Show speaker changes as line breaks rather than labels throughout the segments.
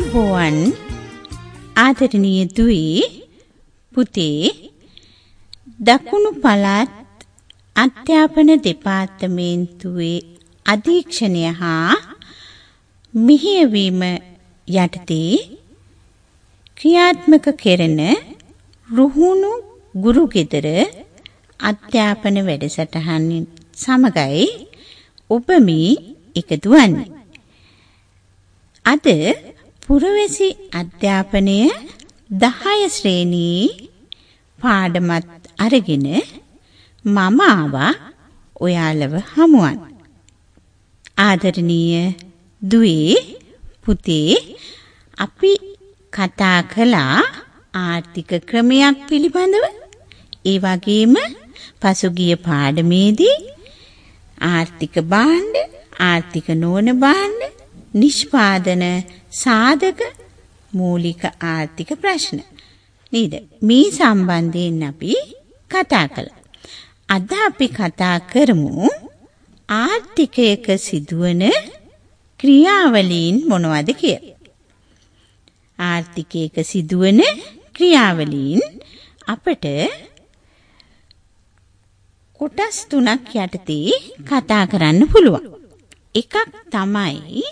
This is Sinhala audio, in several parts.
ආයුබෝවන් ආදරණීය දුවේ පුතේ දකුණු පළාත් අධ්‍යාපන දෙපාර්තමේන්තුවේ අධීක්ෂණය හා මෙහෙයවීම යටතේ ක්‍රියාත්මක කෙරෙන රුහුණු ගුරු ගෙදර අධ්‍යාපන වැඩසටහනින් සමගයි ඔබ මේ එකතු වන්නේ. අද පුරවැසි අධ්‍යාපනය 10 ශ්‍රේණියේ පාඩමත් අරගෙන මම ආවා ඔයාලව හමුවන්. ආදරණීය දුවේ පුතේ අපි කතා කළා ආර්ථික ක්‍රමයක් පිළිබඳව. ඒ වගේම පසුගිය පාඩමේදී ආර්ථික භාණ්ඩ, ආර්ථික නොවන භාණ්ඩ, නිෂ්පාදන සාධක, මූලික ආර්ථික ප්‍රශ්න නේද? මේ සම්බන්ධයෙන් අපි කතා කළා. අද අපි කතා කරමු ආර්ථිකයක සිදුවන ක්‍රියාවලීන් මොනවද කියලා. ආර්ථිකයක සිදුවන ක්‍රියාවලීන් අපට කොටස් 3ක් යටතේ කතා කරන්න පුළුවන්. එකක් තමයි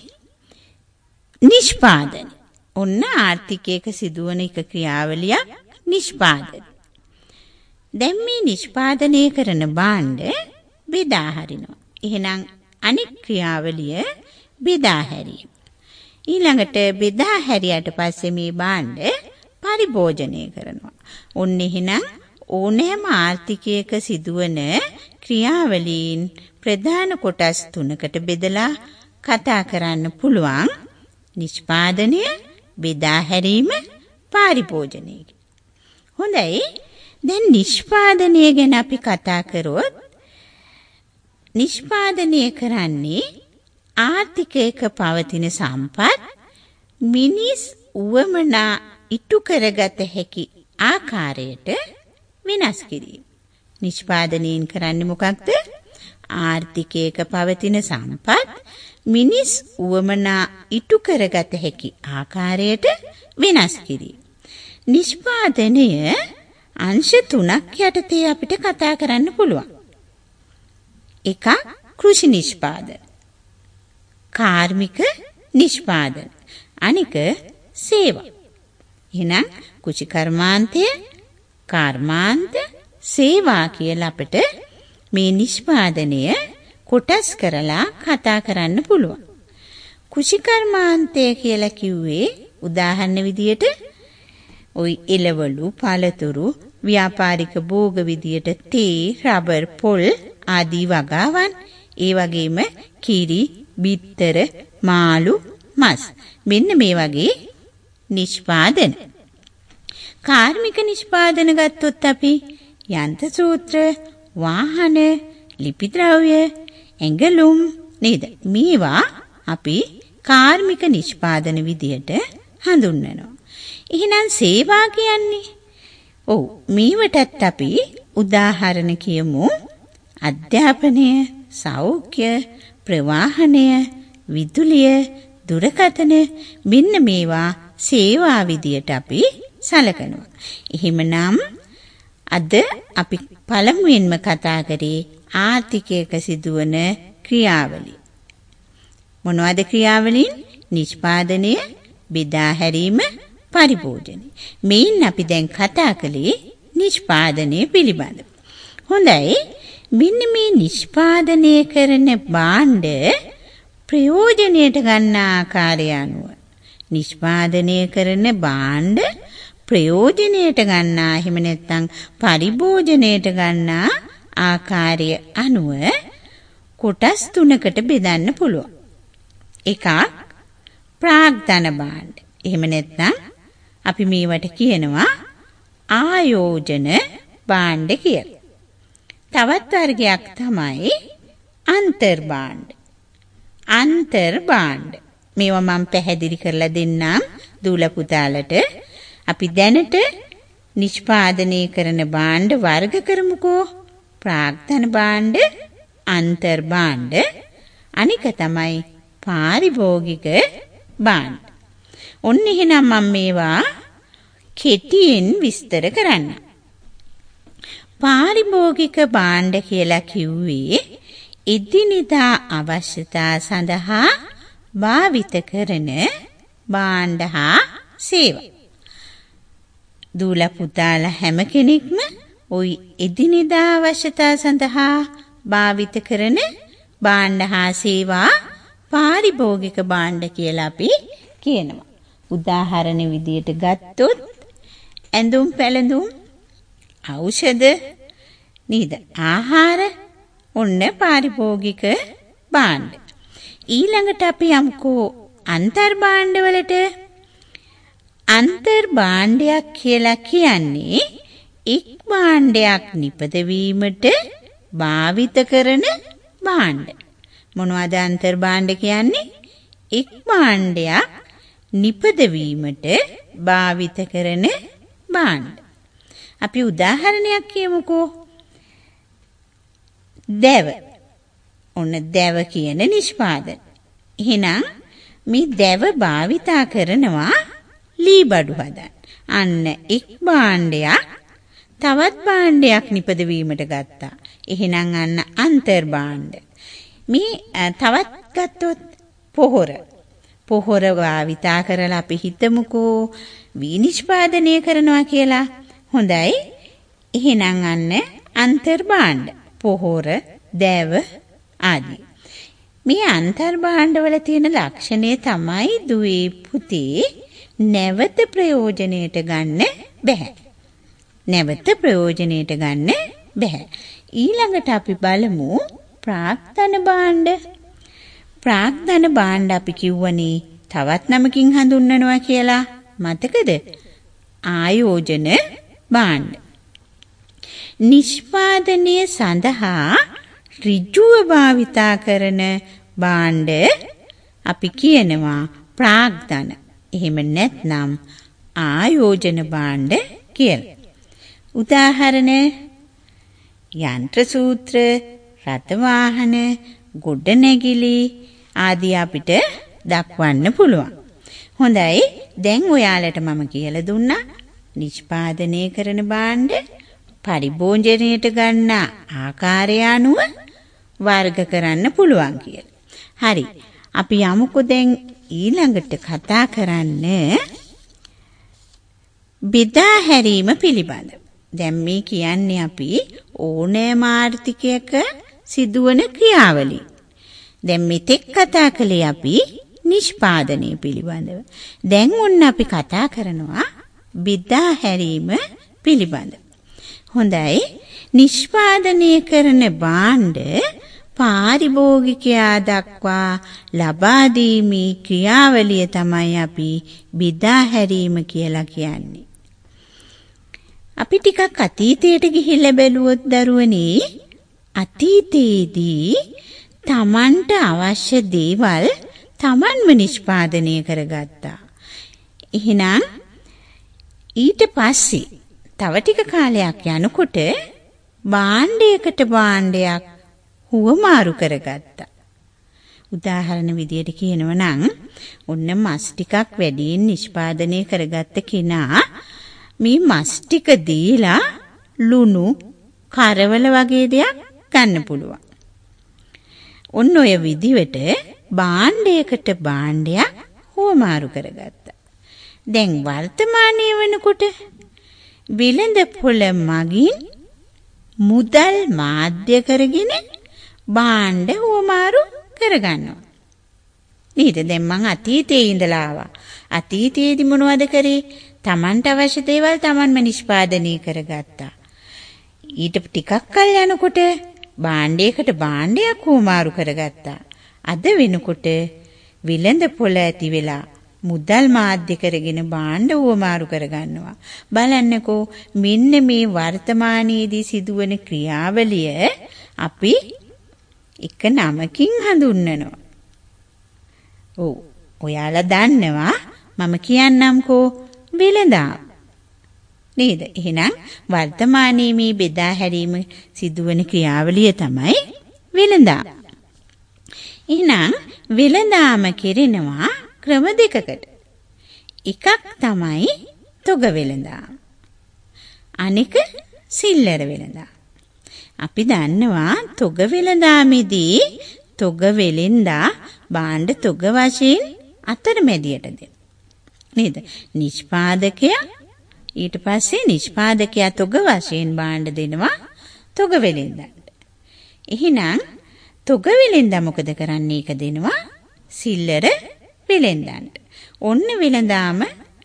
නිෂ්පාදන. ඔන්න ආර්ථිකයක සිදුවන එක ක්‍රියාවලියක් නිෂ්පාදන. දැන් මේ නිෂ්පාදනය කරන භාණ්ඩ බෙදා හරිනවා. එහෙනම් අනෙක් ක්‍රියාවලිය බෙදා හැරීම. ඊළඟට බෙදා හැරියට පස්සේ මේ භාණ්ඩ පරිභෝජනය කරනවා. ඔන්න එහෙනම් ඕනෑම ආර්ථිකයක සිදුවන ක්‍රියාවලීන් ප්‍රධාන කොටස් 3කට බෙදලා කතා කරන්න පුළුවන්. නිෂ්පාදනය, බෙදා හැරීම, පරිභෝජනය. හොඳයි. දැන් නිෂ්පාදනය ගැන අපි කතා කරොත් නිෂ්පාදනය කරන්නේ ආර්ථිකයක පවතින සම්පත් මිනිස් උවමනා ඉටු කරගත හැකි ආකාරයට වෙනස් කිරීම. නිෂ්පාදනයෙන් කරන්නේ මොකක්ද? ආර්ථිකයක පවතින සම්පත් මිනිස් උවමනා ඉටු කරගත හැකි ආකාරයට වෙනස් කිරීම. නිෂ්පාදනය අංශ 3ක් යටතේ අපිට කතා කරන්න පුළුවන්. එකක් කෘෂි නිෂ්පාදන, කාර්මික නිෂ්පාදන, අනික සේවා. එහෙනම් කෘෂි කර්මාන්තය, කර්මාන්ත, සේවා කියලා අපිට මේ නිෂ්පාදනය කොටස් කරලා කතා කරන්න පුළුවන්. කෘෂි කර්මාන්තය කියලා කිව්වේ උදාහරණ විදියට ওই එළවලු, පළතුරු, ව්‍යාපාරික භෝග විදියට තේ, රබර්, පොල් ආදී වගාවන්, ඒ වගේම කිරි, බිත්තර, මාළු, මස්, මෙන්න මේ වගේ නිෂ්පාදන. කාර්මික නිෂ්පාදන ගත්තොත් අපි යන්ත්‍ර සූත්‍ර, වාහන, ලිපි ද්‍රව්‍ය, ඇඟලුම් නේද? මේවා අපි කාර්මික නිෂ්පාදන විදියට හඳුන්වනවා. එහෙනම් සේවා කියන්නේ මේවටත් අපි උදාහරණ කියමු. අධ්‍යාපනය, සෞඛ්‍ය, ප්‍රවාහනය, විදුලිය, දුරකථන, මෙන්න මේවා සේවා විදියට අපි සලකනවා. එහෙමනම් අද අපි පළමුවෙන්ම කතා කරේ ආර්ථිකයක සිදුවන ක්‍රියාවලිය. මොනවද ක්‍රියාවලින්? නිෂ්පාදනය, බෙදා හැරීම, පරිභෝජනය. මේන් අපි දැන් කතා කළේ නිෂ්පාදනය පිළිබඳව. හොඳයි. මෙන්න මේ නිෂ්පාදනය කරන භාණ්ඩ ප්‍රයෝජනයට ගන්න ආකාරය අනුව නිෂ්පාදනය කරන භාණ්ඩ ප්‍රයෝජනයට ගන්නා, එහෙම නැත්නම් පරිභෝජනයට ගන්නා ආකාරය අනුව කොටස් 3කට බෙදන්න පුළුවන්. එකක් ප්‍රාග්ධන භාණ්ඩ. එහෙම නැත්නම් අපි මේවට කියනවා ආයෝජන භාණ්ඩ කියලා. තවත් වර්ගයක් තමයි අන්තර් භාණ්ඩ. අන්තර් භාණ්ඩ. මේවා මම පැහැදිලි කරලා දෙන්නම් දූල පුතාලට. අපි දැනට නිෂ්පාදනය කරන භාණ්ඩ වර්ග කරමුකෝ. ප්‍රාග්ධන භාණ්ඩ, අන්තර් භාණ්ඩ, අනික තමයි පාරිභෝගික භාණ්ඩ. ඔන්න එහෙනම් මම මේවා කෙටියෙන් විස්තර කරන්න. පාරිභෝගික භාණ්ඩ කියලා කිව්වේ එදිනෙදා අවශ්‍යතා සඳහා භාවිත කරන භාණ්ඩ හා සේවා. දූල පුතාලා හැම කෙනෙක්ම ওই එදිනෙදා අවශ්‍යතා සඳහා භාවිත කරන භාණ්ඩ හා සේවා පාරිභෝගික භාණ්ඩ කියලා අපි කියනවා. උදාහරණ විදියට ගත්තොත් ඇඳුම් පැළඳුම්, ඖෂධ, නේද? ආහාර ඔන්න පාරිභෝගික භාණ්ඩ. ඊළඟට අපි යමුකෝ අන්තර් භාණ්ඩවලට. අන්තර් භාණ්ඩයක් කියලා කියන්නේ එක් භාණ්ඩයක් නිපදවීමට භාවිත කරන භාණ්ඩ. මොනවද අන්තර් භාණ්ඩ කියන්නේ? එක් භාණ්ඩයක් නිපදවීමට භාවිත කරන භාණ්ඩ. අපි උදාහරණයක් කියමුකෝ. දැව. ඔන්න දැව කියන නිෂ්පාදන. එහෙනම් මේ දැව භාවිතා කරනවා ලී බඩු හදන්න. අන්න එක් භාණ්ඩයක් තවත් භාණ්ඩයක් නිපදවීමට ගත්තා. එහෙනම් අන්න අන්තර් භාණ්ඩ. මේ තවත් ගත්තොත් පොහොර. පොහොර භාවිතා කරලා අපි හිතමුකෝ විනිෂ්පාදනය කරනවා කියලා. හොඳයි. එහෙනම් අන්න අන්තර් භාණ්ඩ. පොහොර, දැව ආදී. මේ අන්තර් භාණ්ඩවල තියෙන ලක්ෂණය තමයි දුවේ පුතේ නැවත ප්‍රයෝජනයට ගන්න බෑ. නැවත ප්‍රයෝජනයට ගන්න බෑ. ඊළඟට අපි බලමු ප්‍රාග්ධන භාණ්ඩ. ප්‍රාග්ධන භාණ්ඩ අපි කිව්වනේ තවත් නමකින් හඳුන්වනවා කියලා. මතකද? ආයෝජන භාණ්ඩ. නිෂ්පාදනය සඳහා ඍජුව භාවිතා කරන භාණ්ඩ අපි කියනවා ප්‍රාග්ධන. එහෙම නැත්නම් ආයෝජන භාණ්ඩ කියලා. උදාහරණ යන්ත්‍ර සූත්‍ර, රථ වාහන, ගොඩනැගිලි ආදී අපිට දක්වන්න පුළුවන්. හොඳයි. දැන් ඔයාලට මම කියලා දුන්නා නිෂ්පාදනය කරන භාණ්ඩ පරිභෝජනයට ගන්න ආකාරය අනුව වර්ග කරන්න පුළුවන් කියලා. හරි. අපි යමුකෝ දැන් ඊළඟට කතා කරන්න බෙදා හැරීම පිළිබඳ. දැන් මේ කියන්නේ අපි ඕනෑම ආර්ථිකයක සිදුවන ක්‍රියාවලිය. දැන් මෙතෙක් කතා කළේ අපි නිෂ්පාදනය පිළිබඳව. දැන් ඔන්න අපි කතා කරනවා බෙදා හැරීම පිළිබඳ. හොඳයි. නිෂ්පාදනය කරන භාණ්ඩ පාරිභෝගිකයා දක්වා ලබා දීමේ ක්‍රියාවලිය තමයි අපි බෙදා හැරීම කියලා කියන්නේ. අපි ටිකක් අතීතයට ගිහිල්ලා බැලුවොත් දරුවනේ අතීතයේදී තමන්ට අවශ්‍ය දේවල් තමන්ම නිෂ්පාදනය කරගත්තා. එහෙනම් ඊට පස්සේ තව ටික කාලයක් යනකොට භාණ්ඩයකට භාණ්ඩයක් හුවමාරු කරගත්තා. උදාහරණ විදියට කියනවා නම් ඔන්න මස් ටිකක් වැඩියෙන් නිෂ්පාදනය කරගත්ත කෙනා මේ මස් ටික දීලා ලුණු, කරවල වගේ දෙයක් ගන්න පුළුවන්. ඔන්න ඔය විදිහට භාණ්ඩයකට භාණ්ඩයක් හුවමාරු කරගත්තා. දැන් වර්තමානයේ වෙනකොට වෙළඳ පොළ මගින් මුදල් මාධ්‍ය කරගෙන භාණ්ඩ හුවමාරු කරගන්නවා. නේද? දැන් මං අතීතයේ ඉඳලා ආවා. අතීතයේදී මොනවද කරේ? Tamanට අවශ්‍ය දේවල් Tamanම නිෂ්පාදනය කරගත්තා. ඊට ටිකක් කල් යනකොට භාණ්ඩයකට භාණ්ඩයක් හුවමාරු කරගත්තා. අද වෙනකොට විලඳ පොළ ඇති වෙලා මුදල් මාධ්‍ය කරගෙන භාණ්ඩ හුවමාරු කරගන්නවා. බලන්නකෝ මෙන්න මේ වර්තමානයේදී සිදුවන ක්‍රියාවලිය අපි එක නමකින් හඳුන්වනවා. ඔව් ඔයාලා දන්නවා මම කියන්නම්කෝ වෙළඳාම්. නේද? එහෙනම් වර්තමානයේ මේ බෙදා හැරීම සිදුවන ක්‍රියාවලිය තමයි වෙළඳාම්. එහෙනම් වෙළඳාම කෙරෙනවා ක්‍රම දෙකකට. එකක් තමයි තොග වෙළඳාම. අනික සිල්ලර වෙළඳාම. අපි දන්නවා තොග වෙළඳාමේදී තොග වෙළෙන්දා භාණ්ඩ තොග වශයෙන් අතරමැදියට දෙන. නේද? නිෂ්පාදකයා ඊට පස්සේ නිෂ්පාදකයා තොග වශයෙන් භාණ්ඩ දෙනවා තොග වෙළෙන්දාට. එහෙනම් තොග වෙළෙන්දා මොකද කරන්නේ? ඒක දෙනවා සිල්ලර වෙළෙන්දාන්ට. ඔන්න වෙළඳාම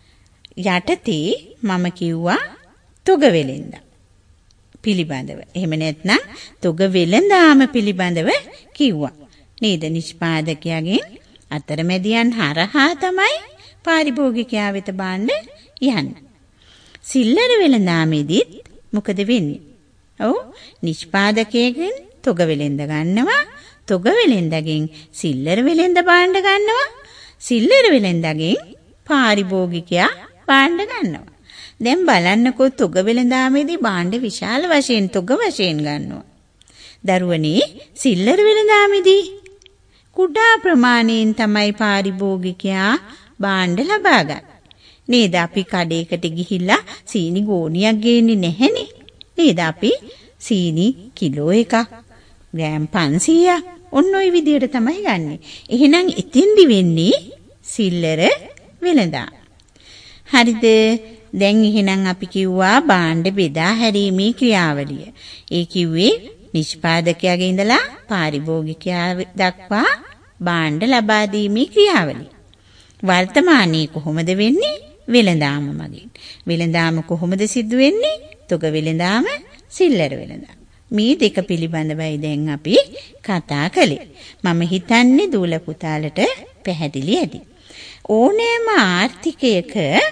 යටතේ මම කිව්වා තොග වෙළෙන්දා පිළිබඳව. එහෙම නැත්නම් තොග වෙළඳාම පිළිබඳව කිව්වා. නේද? නිෂ්පාදකයාගෙන් අතරමැදියන් හරහා තමයි පාරිභෝගිකයා වෙත භාණ්ඩ යන්නේ. සිල්ලර වෙළඳාමේදීත් මොකද වෙන්නේ? ඔව් නිෂ්පාදකයෙක්ගෙන් තොග වෙළෙන්ද ගන්නවා. තොග වෙළෙන්දගෙන් සිල්ලර වෙළෙන්ද භාණ්ඩ ගන්නවා. සිල්ලර වෙළෙන්දගෙන් පාරිභෝගිකයා භාණ්ඩ ගන්නවා. දැන් බලන්නකෝ තොග වෙළඳාමේදී භාණ්ඩ විශාල වශයෙන් තොග වශයෙන් ගන්නවා. දරුවනේ සිල්ලර වෙළඳාමේදී කුඩා ප්‍රමාණයෙන් තමයි පාරිභෝගිකයා භාණ්ඩ ලබා ගන්න. නේද? අපි කඩේකට ගිහිල්ලා සීනි ගෝණියක් ගේන්නේ නැහැනේ. නේද? අපි සීනි කිලෝ එකක් ග්‍රෑම් 500ක් ඔන්න ඔය විදියට තමයි ගන්නෙ. එහෙනම් එතෙන්දි වෙන්නේ සිල්ලර වෙළඳාම. හරිද? දැන් එහෙනම් අපි කිව්වා භාණ්ඩ බෙදා හැරීමේ ක්‍රියාවලිය. ඒ කිව්වේ නිෂ්පාදකයාගේ ඉඳලා පාරිභෝගිකයා දක්වා භාණ්ඩ ලබා දීමේ ක්‍රියාවලිය. වර්තමානයේ කොහොමද වෙන්නේ? වෙළඳාම මගින්. වෙළඳාම කොහොමද සිදු වෙන්නේ? තොග වෙළඳාම, සිල්ලර වෙළඳාම. මේ දෙක පිළිබඳවයි දැන් අපි කතා කළේ. මම හිතන්නේ දූල පුතාලට පැහැදිලි ඇති. ඕනෑම ආර්ථිකයක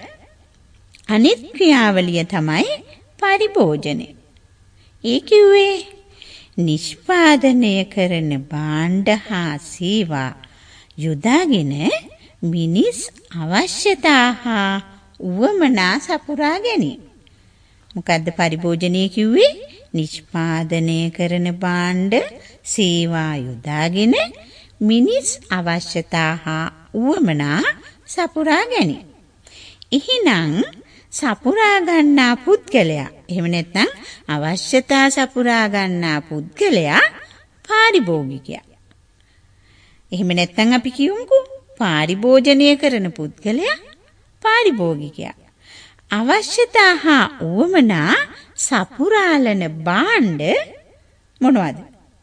අනිත් ක්‍රියාවලිය තමයි පරිභෝජනය. ඒ කිව්වේ නිෂ්පාදනය කරන භාණ්ඩ හා සේවා යොදාගෙන මිනිස් අවශ්‍යතා හා උවමනා සපුරා ගැනීම. මොකද්ද පරිභෝජනය කිව්වේ? නිෂ්පාදනය කරන භාණ්ඩ සේවා යොදාගෙන මිනිස් අවශ්‍යතා හා උවමනා සපුරා ගැනීම. එහෙනම් සපුරා ගන්නා පුද්ගලයා, එහෙම නැත්නම් අවශ්‍යතා සපුරා ගන්නා පුද්ගලයා පාරිභෝගිකයා. එහෙම නැත්නම් අපි කියමුකෝ පාරිභෝජනය කරන පුද්ගලයා පාරිභෝගිකයා. අවශ්‍යතා හා උවමනා සපුරාලන භාණ්ඩ මොනවද?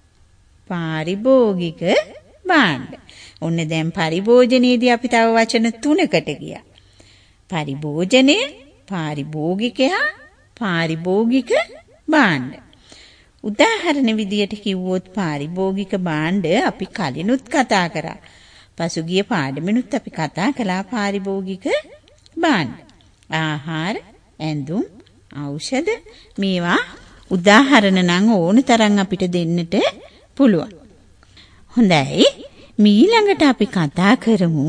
පාරිභෝගික භාණ්ඩ. ඔන්න දැන් පරිභෝජනයේදී අපි තව වචන 3කට ගියා. පරිභෝජනය, පාරිභෝගිකයා, පාරිභෝගික භාණ්ඩ. උදාහරණ විදියට කිව්වොත් පාරිභෝගික භාණ්ඩ අපි කලිනුත් කතා කරා. පසුගිය පාඩමෙනුත් අපි කතා කළා පාරිභෝගික භාණ්ඩ. ආහාර, ඇඳුම්, ඖෂධ මේවා උදාහරණ නම් ඕන තරම් අපිට දෙන්නට පුළුවන්. හොඳයි. ඊළඟට අපි කතා කරමු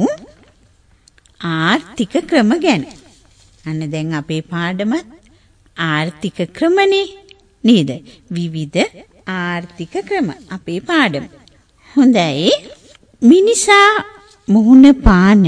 ආර්ථික ක්‍රම ගැන. අන්න දැන් අපේ පාඩමත් ආර්ථික ක්‍රමනේ නේද? විවිධ ආර්ථික ක්‍රම අපේ පාඩම. හොඳයි. මිනිසා මුහුණ පාන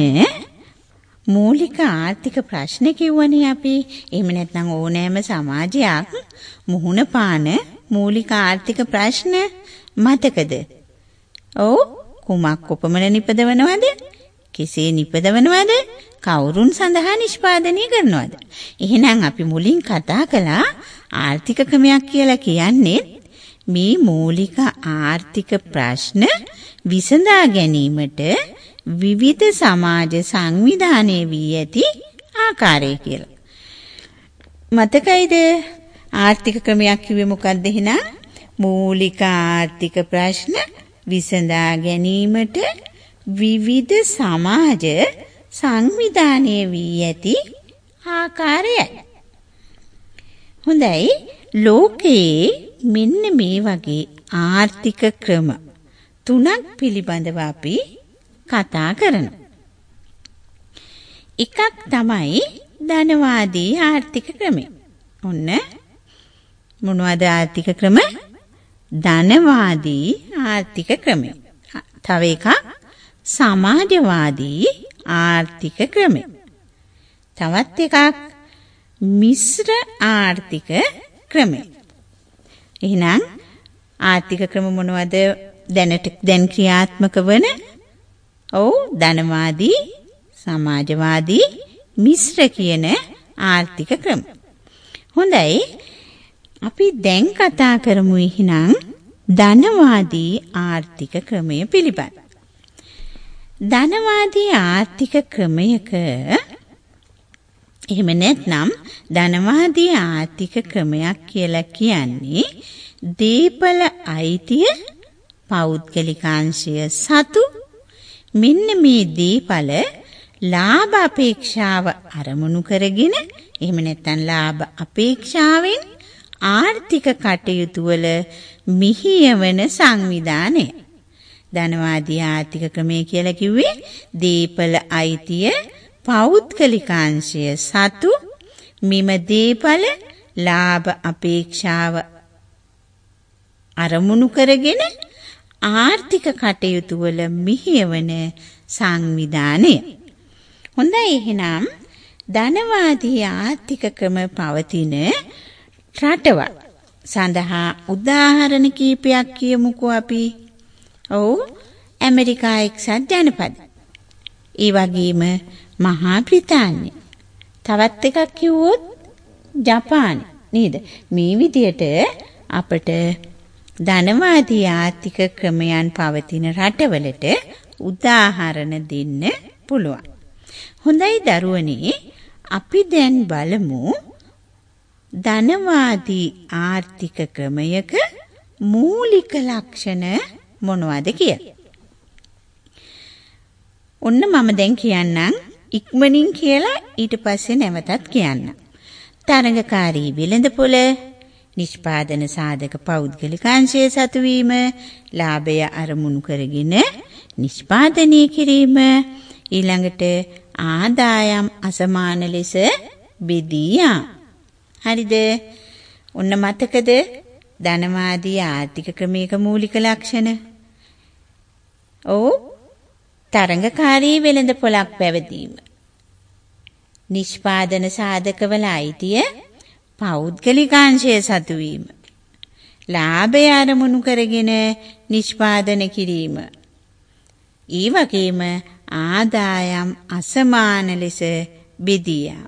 මූලික ආර්ථික ප්‍රශ්න කිව්වනේ අපි. එහෙම නැත්නම් ඕනෑම සමාජයක් මුහුණ පාන මූලික ආර්ථික ප්‍රශ්න මතකද? ඔව්. කුමක් කොපමණ නිපදවනවද? කෙසේ නිපදවනවද? කවුරුන් සඳහා නිෂ්පාදනය කරනවද? එහෙනම් අපි මුලින් කතා කළා ආර්ථික ක්‍රමයක් කියලා කියන්නේ මේ මූලික ආර්ථික ප්‍රශ්න විසඳා ගැනීමට විවිධ සමාජ සංවිධානයේ වී ඇති ආකාරය කියලා. මතකයිද? ආර්ථික ක්‍රමයක් කිව්වේ මොකක්ද එහෙනම්? මූලික ආර්ථික ප්‍රශ්න විසඳා ගැනීමට විවිධ සමාජ සංවිධානයේ වී ඇති ආකාරයයි. හොඳයි. ලෝකයේ මෙන්න මේ වගේ ආර්ථික ක්‍රම 3ක් පිළිබඳව අපි කතා කරනවා. එකක් තමයි ධනවාදී ආර්ථික ක්‍රමය. ඔන්න මොනවද ආර්ථික ක්‍රම? ධනවාදී ආර්ථික ක්‍රමය. තව එකක් සමාජවාදී ආර්ථික ක්‍රමය. තවත් එකක් මිශ්‍ර ආර්ථික ක්‍රමය. එහෙනම් ආර්ථික ක්‍රම මොනවද දැන් ක්‍රියාත්මක වන? ධනවාදී, සමාජවාදී, මිශ්‍ර කියන ආර්ථික ක්‍රම. හොඳයි. අපි දැන් කතා කරමු එහෙනම් ධනවාදී ආර්ථික ක්‍රමය පිළිබඳ. ධනවාදී ආර්ථික ක්‍රමයක එහෙම නැත්නම් ධනවාදී ආර්ථික ක්‍රමයක් කියලා කියන්නේ දීපල අයිතිය පෞද්ගලිකාංශය සතු මෙන්න මේ දීපල ලාභ අපේක්ෂාව අරමුණු කරගෙන එහෙම නැත්නම් ලාභ අපේක්ෂාවෙන් ආර්ථික කටයුතු වල මිහියවන සංවිධානය. ධනවාදී ආර්ථික ක්‍රමය කියලා කිව්වේ දීපල අයිතිය පෞද්ගලිකාංශය සතු මෙම දීපල ලාභ අපේක්ෂාව අරමුණු කරගෙන ආර්ථික කටයුතු වල මිහියවන සංවිධානය. හොඳයි එහෙනම් ධනවාදී ආර්ථික ක්‍රම පවතින රටවල් සඳහා උදාහරණ කීපයක් කියමුකෝ අපි. ඇමරිකා එක්සත් ජනපද. ඒ වගේම මහා බ්‍රිතාන්‍ය. තවත් එකක් කිව්වොත් ජපාන නේද? මේ විදියට අපට ධනවාදී ආර්ථික ක්‍රමයන් පවතින රටවලට උදාහරණ දෙන්න පුළුවන්. හොඳයි දරුවනේ, අපි දැන් බලමු ධනවාදී ආර්ථික ක්‍රමයක මූලික ලක්ෂණ මොනවද කියලා. ඔන්න මම දැන් කියන්නම් ඉක්මනින් කියලා ඊට පස්සේ නැවතත් කියන්නම්. තරඟකාරී වෙළඳපොළ, නිෂ්පාදන සාධක පෞද්ගලිකාංශය සතු වීම, ලාභය අරමුණු කරගෙන නිෂ්පාදනය කිරීම, ඊළඟට ආදායම් අසමාන ලෙස බෙදී යාම. හරිද? ඔන්න මතකද ධනවාදී ආර්ථික ක්‍රමයක මූලික ලක්ෂණ? තරඟකාරී වෙළඳපොළක් පැවැදීම, නිෂ්පාදන සාධකවල අයිතිය පෞද්ගලිකාංශය සතු වීම, ලාභය අරමුණු කරගෙන නිෂ්පාදන කිරීම, ඒ වගේම ආදායම් අසමාන ලෙස බෙදී යාම.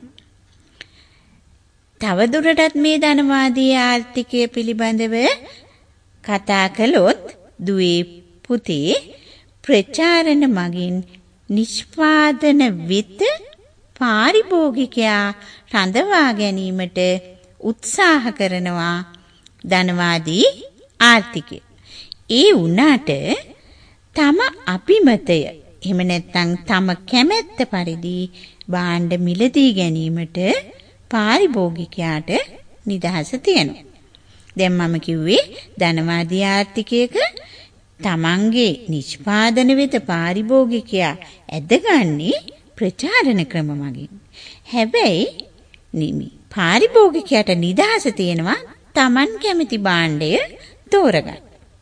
තවදුරටත් මේ ධනවාදී ආර්ථිකය පිළිබඳව කතා කළොත් දුවේ පුතේ ප්‍රචාරණ මගින් නිෂ්පාදන වෙත පාරිභෝගිකයා රඳවා ගැනීමට උත්සාහ කරනවා ධනවාදී ආර්ථිකය. ඒ වුණාට තම අභිමතය එහෙම නැත්නම් තම කැමැත්ත පරිදි භාණ්ඩ මිලදී ගැනීමට පාරිභෝගිකයාට නිදහස තියෙනවා. දැන් මම කිව්වේ ධනවාදී ආර්ථිකයක තමන්ගේ නිෂ්පාදන වෙත පාරිභෝගිකයා ඇදගන්නේ ප්‍රචාරණ ක්‍රම මගින්. හැබැයි පාරිභෝගිකයාට නිදහස තියෙනවා තමන් කැමති භාණ්ඩය තෝරගන්න.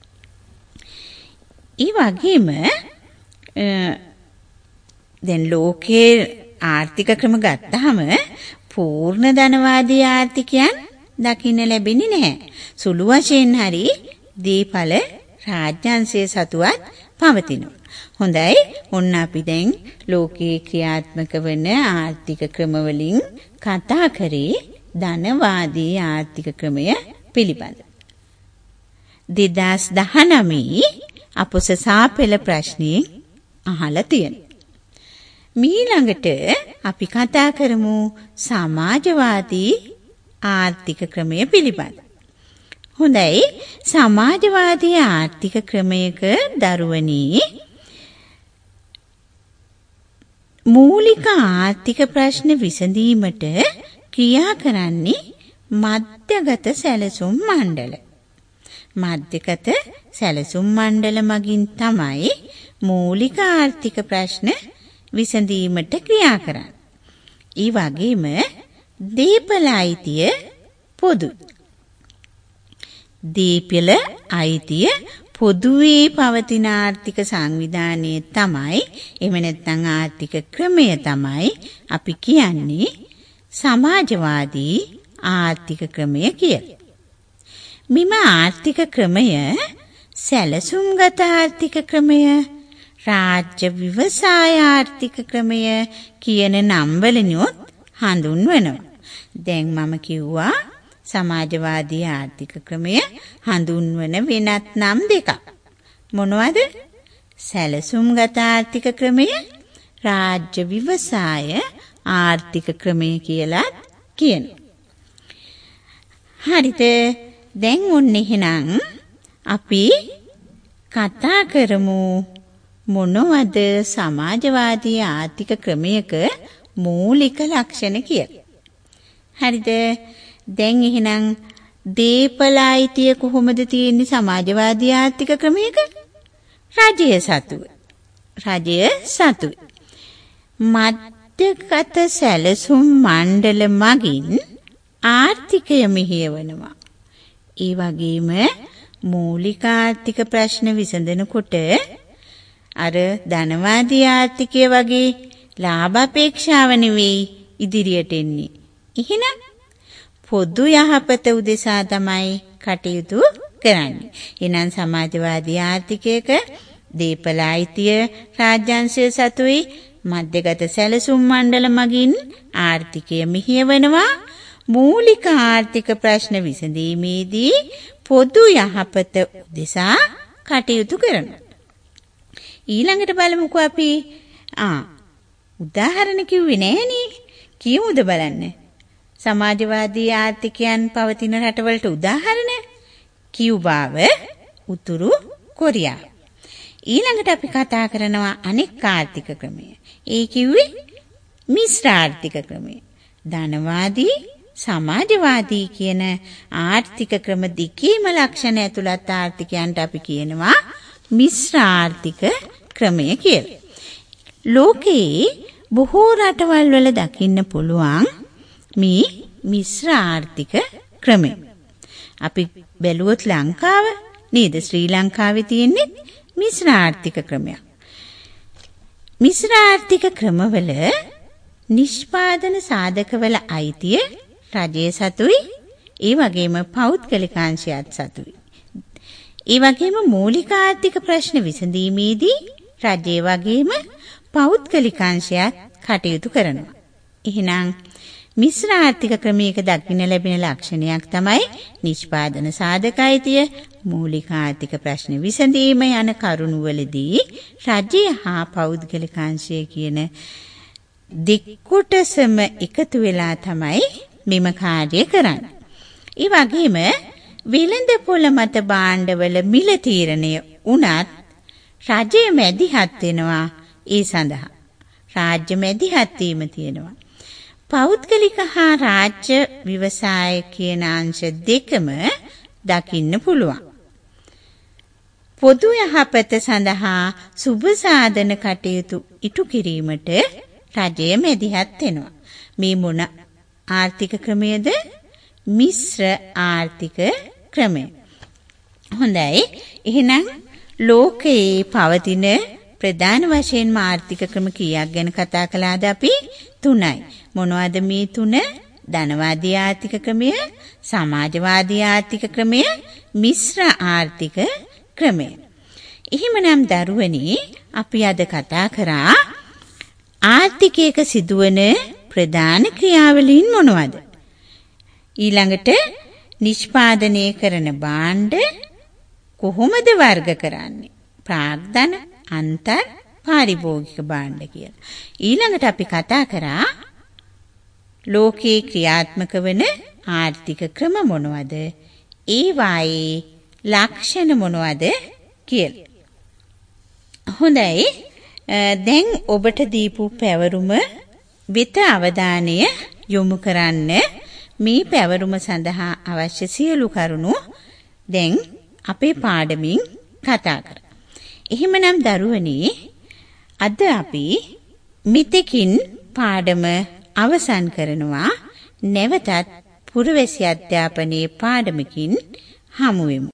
ඒ වගේම දැන් ලෝකයේ ආර්ථික ක්‍රම ගත්තාම පූර්ණ ධනවාදී ආර්ථිකයන් දකින්න ලැබෙන්නේ නැහැ. සුළු වශයෙන් හරි දීපල රාජ්‍යංශය සතුවත් පවතිනවා. හොඳයි, ඔන්න අපි දැන් ලෝකයේ ක්‍රියාත්මක වන ආර්ථික ක්‍රමවලින් කතා කරේ ධනවාදී ආර්ථික ක්‍රමය පිළිබඳ. 2019 අපොස සාපෙළ ප්‍රශ්නයෙන් අහලා තියෙනවා. ඊළඟට අපි කතා කරමු සමාජවාදී ආර්ථික ක්‍රමය පිළිබඳ. හොඳයි, සමාජවාදී ආර්ථික ක්‍රමයක දරුවනී මූලික ආර්ථික ප්‍රශ්න විසඳීමට ක්‍රියා කරන්නේ මධ්‍යගත සැලසුම් මණ්ඩල. මධ්‍යගත සැලසුම් මණ්ඩල මගින් තමයි මූලික ආර්ථික ප්‍රශ්න විසඳීමට ක්‍රියා කරන්නේ. ඒ වගේම දීපල අයිතිය පොදු. දීපල අයිතිය පොදුවේ පවතින ආර්ථික සංවිධානය තමයි, එහෙම නැත්නම් ආර්ථික ක්‍රමය තමයි අපි කියන්නේ සමාජවාදී ආර්ථික ක්‍රමය කියලා. මෙම ආර්ථික ක්‍රමය සැලසුම්ගත ආර්ථික ක්‍රමය, රාජ්‍ය ව්‍යවසාය ආර්ථික ක්‍රමය කියන නම් වලිනුත් හඳුන්වනවා. දැන් මම කිව්වා සමාජවාදී ආර්ථික ක්‍රමය හඳුන්වන වෙනත් නම් දෙකක්. මොනවද? සැලසුම්ගත ආර්ථික ක්‍රමය, රාජ්‍ය ව්‍යවසාය ආර්ථික ක්‍රමය කියලා කියනවා. හරිද? දැන් ඔන්න එහෙනම් අපි කතා කරමු මොනවද සමාජවාදී ආර්ථික ක්‍රමයක මූලික ලක්ෂණ කියලා. හරිද? දැන් එහෙනම් දීපල අයිතිය කොහොමද තියෙන්නේ සමාජවාදී ආර්ථික ක්‍රමයක? රජය සතුව. මධ්‍යගත සැලසුම් මණ්ඩල මගින් ආර්ථිකය මෙහෙයවනවා. ඒ වගේම මූලික ආර්ථික ප්‍රශ්න විසඳනකොට අර ධනවාදී ආර්ථිකය වගේ ලාභ අපේක්ෂාව නෙවෙයි ඉදිරියට එන්නේ. එහෙනම් පොදු යහපත උදෙසා තමයි කටයුතු කරන්නේ. එහෙනම් සමාජවාදී ආර්ථිකයක දීපල අයිතිය රාජ්‍යාංශය සතුයි, මධ්‍යගත සැලසුම් මණ්ඩල මගින් ආර්ථිකය මෙහෙයවනවා. මූලික ආර්ථික ප්‍රශ්න විසඳීමේදී පොදු යහපත උදෙසා කටයුතු කරනවා. ඊළඟට බලමුකෝ අපි උදාහරණ කිව්වේ නෑනේ. කියමුද බලන්න. සමාජවාදී ආර්ථිකයන් පවතින රටවලට උදාහරණ කියුබාව, උතුරු කොරියාව. ඊළඟට අපි කතා කරනවා අනෙක් ආර්ථික ක්‍රමය. ඒ කිව්වේ මිශ්‍ර ආර්ථික ක්‍රමය. ධනවාදී, සමාජවාදී කියන ආර්ථික ක්‍රම දෙකේම ලක්ෂණ ඇතුළත් ආර්ථිකයන්ට අපි කියනවා මිශ්‍ර ආර්ථික ක්‍රමය කියලා. ලෝකයේ බොහෝ රටවල් වල දකින්න පුළුවන් මේ මිශ්‍ර ආර්ථික ක්‍රමය. අපි බැලුවොත් ලංකාව නේද? ශ්‍රී ලංකාවේ තියෙන්නේ මිශ්‍ර ආර්ථික ක්‍රමයක්. මිශ්‍ර ආර්ථික ක්‍රමවල නිෂ්පාදන සාධකවල අයිතිය රජයේ සතුයි, ඒ වගේම පෞද්ගලිකාංශයත් සතුයි. ඒ වගේම මූලික ආර්ථික ප්‍රශ්න විසඳීමේදී රජයේ වගේම පෞද්ගලිකාංශයත් කටයුතු කරනවා. එහෙනම් මිශ්‍ර ආර්ථික ක්‍රමයක දක්වන්න ලැබෙන ලක්ෂණයක් තමයි නිෂ්පාදන සාධක අයිතිය, මූලික ආර්ථික ප්‍රශ්න විසඳීම යන කරුණුවලදී රජය හා පෞද්ගලිකාංශය කියන දෙකොටසම එකතු වෙලා තමයි මෙම කාර්යය කරන්නේ. ඒ වගේම වෙළඳපොළ මත භාණ්ඩවල මිල තීරණය වුණත් රජය මැදිහත් වෙනවා. ඒ සඳහා රාජ්‍ය මැදිහත් වීම තියෙනවා. පෞද්ගලික හා රාජ්‍ය ව්‍යවසාය කියන අංශ දෙකම දකින්න පුළුවන්. පොදු යහපත සඳහා සුබ සාධන කටයුතු ඉටු කිරීමට රජය මැදිහත් වෙනවා. මේ මොන ආර්ථික ක්‍රමයේද? මිශ්‍ර ආර්ථික ක්‍රමය. හොඳයි. එහෙනම් ලෝකයේ පවතින ප්‍රධාන වශයෙන්ම ආර්ථික ක්‍රම කීයක් ගැන කතා කළාද අපි? 3යි. මොනවද මේ 3? ධනවාදී ආර්ථික ක්‍රමය, සමාජවාදී ආර්ථික ක්‍රමය, මිශ්‍ර ආර්ථික ක්‍රමය. එහෙමනම් දරුවනේ අපි අද කතා කරා ආර්ථිකයක සිදුවන ප්‍රධාන ක්‍රියාවලීන් මොනවද? ඊළඟට නිෂ්පාදනය කරන භාණ්ඩ කොහොමද වර්ග කරන්නේ? ප්‍රාග්ධන, අන්තර්, පාරිභෝගික භාණ්ඩ කියලා. ඊළඟට අපි කතා කරා ලෝකේ ක්‍රියාත්මක වන ආර්ථික ක්‍රම මොනවද? ඒ වායේ ලක්ෂණ මොනවද කියලා. හොඳයි. දැන් ඔබට දීපු පැවරුම වෙත අවධානය යොමු කරන්න. මේ පැවරුම සඳහා අවශ්‍ය සියලු කරුණු දැන් අපේ පාඩමින් කතා කරා. එහෙමනම් දරුවනේ අද අපි මෙතකින් පාඩම අවසන් කරනවා. නැවතත් පුරවැසි අධ්‍යාපනයේ පාඩමකින් හමු වෙමු.